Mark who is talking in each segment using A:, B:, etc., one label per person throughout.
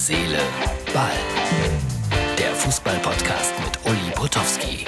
A: Seele, Ball. Der Fußball-Podcast mit Uli Potowski.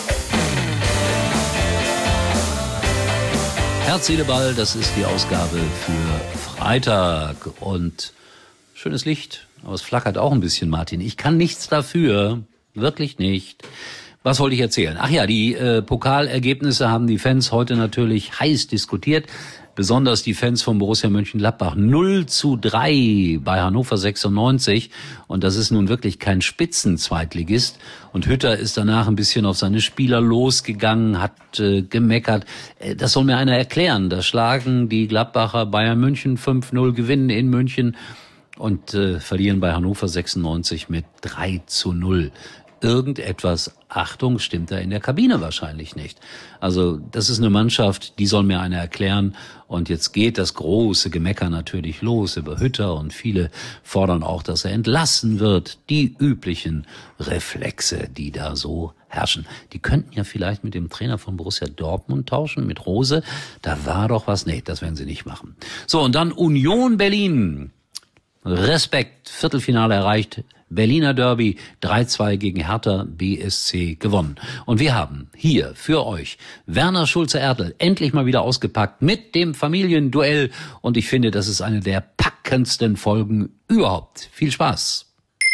B: Herz, Seele, Ball, das ist die Ausgabe für Freitag. Und schönes Licht, aber es flackert auch ein bisschen, Martin. Ich kann nichts dafür, wirklich nicht. Was wollte ich erzählen? Ach ja, die Pokalergebnisse haben die Fans heute natürlich heiß diskutiert. Besonders die Fans von Borussia Mönchengladbach. 0:3 bei Hannover 96. Und das ist nun wirklich kein Spitzenzweitligist. Und Hütter ist danach ein bisschen auf seine Spieler losgegangen, hat gemeckert. Das soll mir einer erklären. Da schlagen die Gladbacher Bayern München 5:0, gewinnen in München und verlieren bei Hannover 96 mit 3:0. Irgendetwas, Achtung, stimmt da in der Kabine wahrscheinlich nicht. Also das ist eine Mannschaft, die soll mir einer erklären. Und jetzt geht das große Gemecker natürlich los über Hütter und viele fordern auch, dass er entlassen wird. Die üblichen Reflexe, die da so herrschen. Die könnten ja vielleicht mit dem Trainer von Borussia Dortmund tauschen, mit Rose. Da war doch was. Nee, das werden sie nicht machen. So, und dann Union Berlin. Respekt, Viertelfinale erreicht. Berliner Derby 3:2 gegen Hertha BSC gewonnen. Und wir haben hier für euch Werner Schulze-Erdl endlich mal wieder ausgepackt mit dem Familienduell. Und ich finde, das ist eine der packendsten Folgen überhaupt. Viel Spaß.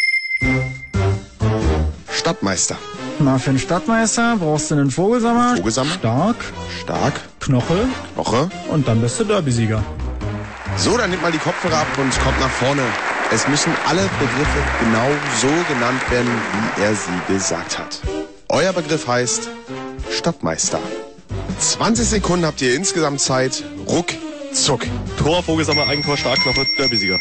C: Stadtmeister.
D: Na, für einen Stadtmeister brauchst du einen Vogelsammer.
C: Stark.
D: Knoche. Und dann bist du Derbysieger.
C: So, dann nimmt mal die Kopfhörer ab und kommt nach vorne. Es müssen alle Begriffe genau so genannt werden, wie er sie gesagt hat. Euer Begriff heißt Stadtmeister. 20 Sekunden habt ihr insgesamt Zeit. Ruckzuck.
E: Tor, Vogelsammer, Eigentor, Starkknoche, Derbysieger.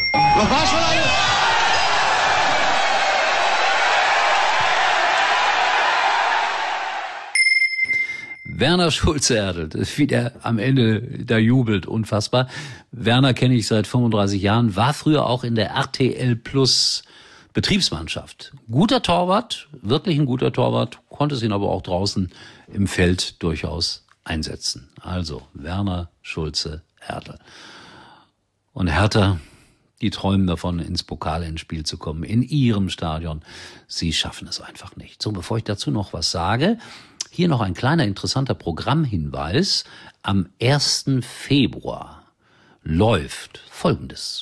B: Werner Schulze-Erdl, wie der am Ende da jubelt, unfassbar. Werner kenne ich seit 35 Jahren, war früher auch in der RTL Plus Betriebsmannschaft. Guter Torwart, wirklich ein guter Torwart, konnte es ihn aber auch draußen im Feld durchaus einsetzen. Also Werner Schulze-Erdl. Und Hertha, die träumen davon, ins Pokalendspiel zu kommen, in ihrem Stadion. Sie schaffen es einfach nicht. So, bevor ich dazu noch was sage, hier noch ein kleiner interessanter Programmhinweis. Am 1. Februar läuft Folgendes.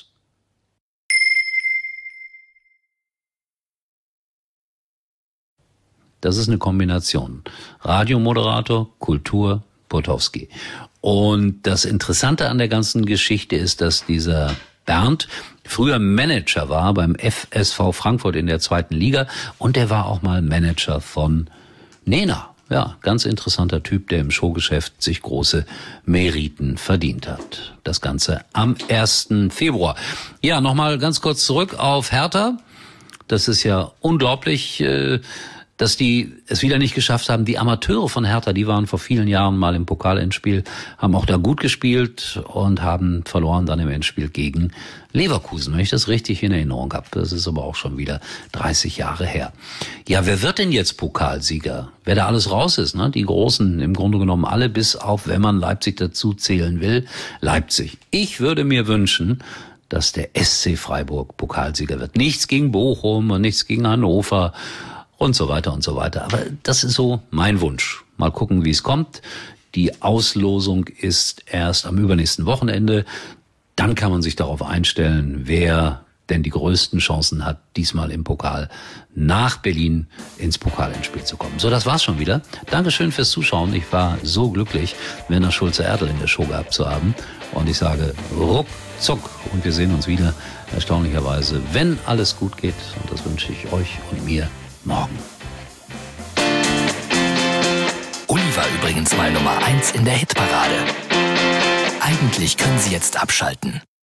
B: Das ist eine Kombination. Radiomoderator, Kultur, Potowski. Und das Interessante an der ganzen Geschichte ist, dass dieser Bernd früher Manager war beim FSV Frankfurt in der 2. Liga und er war auch mal Manager von Nena. Ja, ganz interessanter Typ, der im Showgeschäft sich große Meriten verdient hat. Das Ganze am 1. Februar. Ja, nochmal ganz kurz zurück auf Hertha. Das ist ja unglaublich, dass die es wieder nicht geschafft haben. Die Amateure von Hertha, die waren vor vielen Jahren mal im Pokalendspiel, haben auch da gut gespielt und haben verloren dann im Endspiel gegen Leverkusen, wenn ich das richtig in Erinnerung habe. Das ist aber auch schon wieder 30 Jahre her. Ja, wer wird denn jetzt Pokalsieger? Wer da alles raus ist, ne? Die Großen, im Grunde genommen alle, bis auf, wenn man Leipzig dazu zählen will, Leipzig. Ich würde mir wünschen, dass der SC Freiburg Pokalsieger wird. Nichts gegen Bochum und nichts gegen Hannover und so weiter und so weiter. Aber das ist so mein Wunsch. Mal gucken, wie es kommt. Die Auslosung ist erst am übernächsten Wochenende. Dann kann man sich darauf einstellen, wer denn die größten Chancen hat, diesmal im Pokal nach Berlin ins Pokalendspiel zu kommen. So, das war's schon wieder. Dankeschön fürs Zuschauen. Ich war so glücklich, Werner Schulze-Erdl in der Show gehabt zu haben. Und ich sage ruckzuck. Und wir sehen uns wieder, erstaunlicherweise, wenn alles gut geht. Und das wünsche ich euch und mir morgen.
A: Uli war übrigens mal Nummer 1 in der Hitparade. Eigentlich können Sie jetzt abschalten.